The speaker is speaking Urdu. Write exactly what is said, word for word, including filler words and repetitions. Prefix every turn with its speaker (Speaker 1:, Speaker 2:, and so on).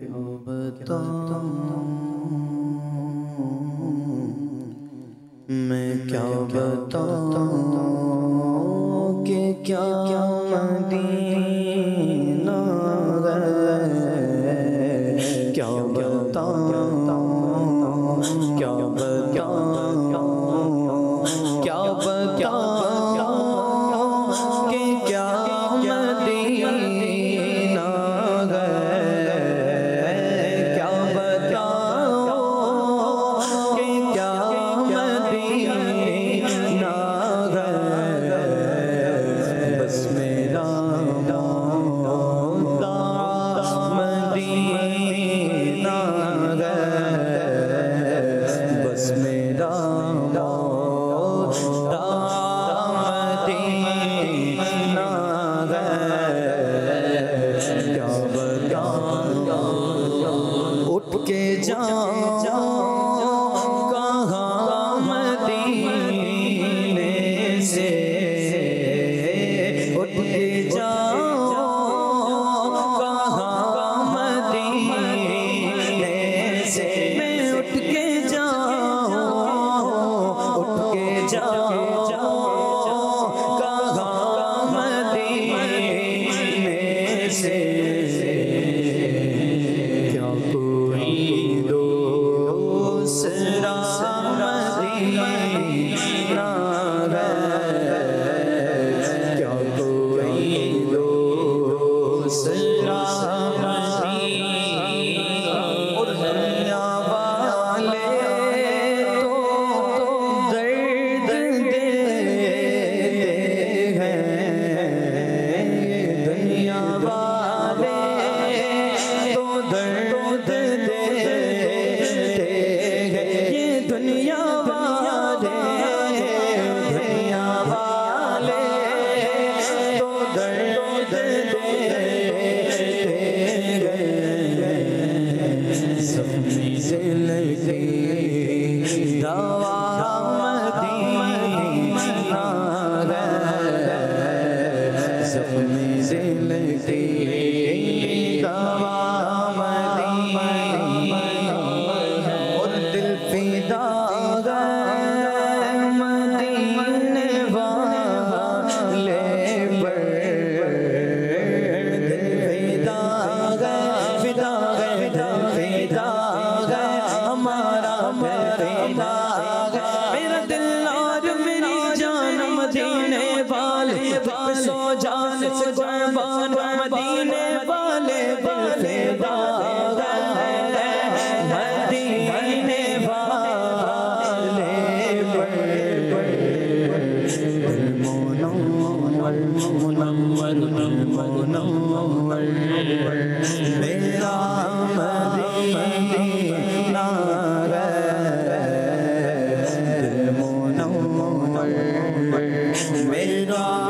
Speaker 1: کیا بتاؤں میں کیا بتاؤں کہ کیا مدینہ ہے کیا بتاؤں کیا بتاؤں کیا بتاؤں کہ کیا مدینہ اٹھ کے جاؤں کہاں مدینے سے اٹھ کے جاؤں کہاں مدینے سے میں اٹھ کے جاؤں اٹھ کے جاؤں کہاں مدینے سے میرا دل اور میری جان مدینے والے سو جان سے قربان مدینے والے دل فدا مدینے والے منور منور منور میرا مدینہ میرا